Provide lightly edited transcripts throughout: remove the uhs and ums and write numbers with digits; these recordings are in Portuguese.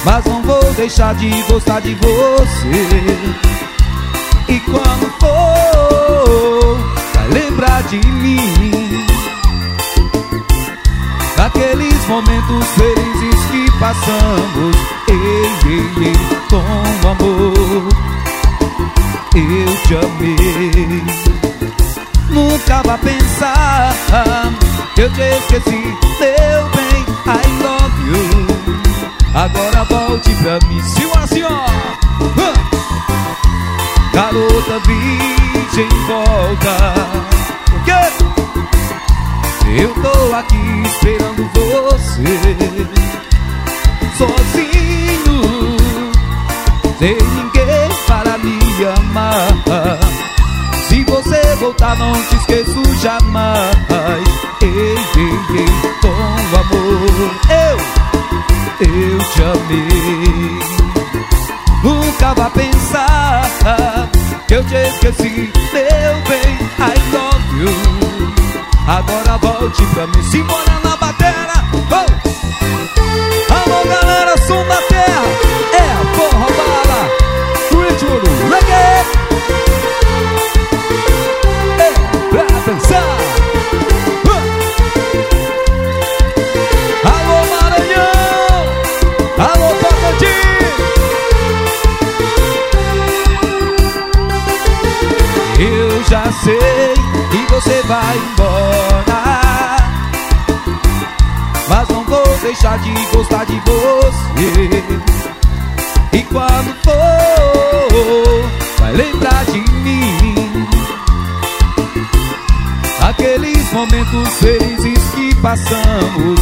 mas não vou deixar de gostar de você. E quando for, vai lembrar de mim, daqueles momentos felizes que passamos. Com amor eu te amei. Nunca vá pensar que eu te esqueci, meu bem, I love you. Agora volte pra mim, senhora, senhora. Garota virgem, volta. O quê? Eu tô aqui esperando você, sozinho, sem ninguém para me amar. Se você voltar, não te esqueço jamais. Com amor eu te amei. Nunca vá pensar que eu te esqueci, meu bem, I love you. Agora volte pra mim, simbora na batera. Alô galera, som da terra, é a porra bala, o ritmo do reggae, é pra dançar. Alô Maranhão, alô Tocantins. Eu já sei que você vai embora, mas não vou deixar de gostar de você. E quando for, vai lembrar de mim, aqueles momentos felizes que passamos.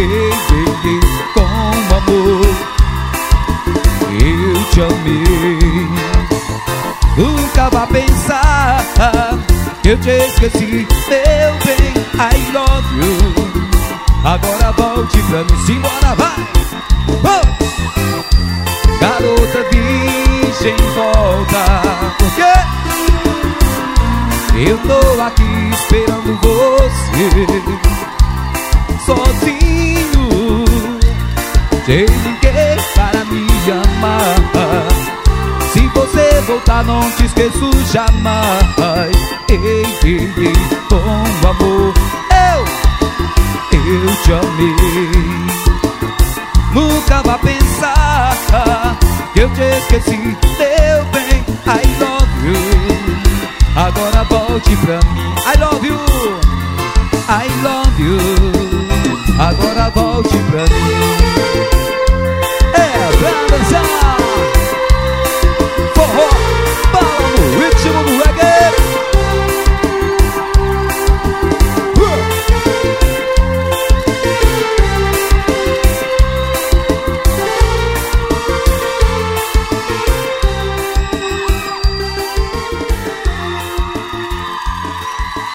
Com amor eu te amei. Nunca vá pensar que eu te esqueci, meu bem, I love you. Agora volte pra mim, simbora, vai. Garota virgem, volta. Por quê? Eu tô aqui esperando você, sozinho, sem ninguém para me amar. Se você voltar, não te esqueço jamais. Com amor eu te amei. Nunca vá pensar que eu te esqueci, meu bem, I love you. Agora volte pra mim, I love you, I love you. Agora volte pra mim.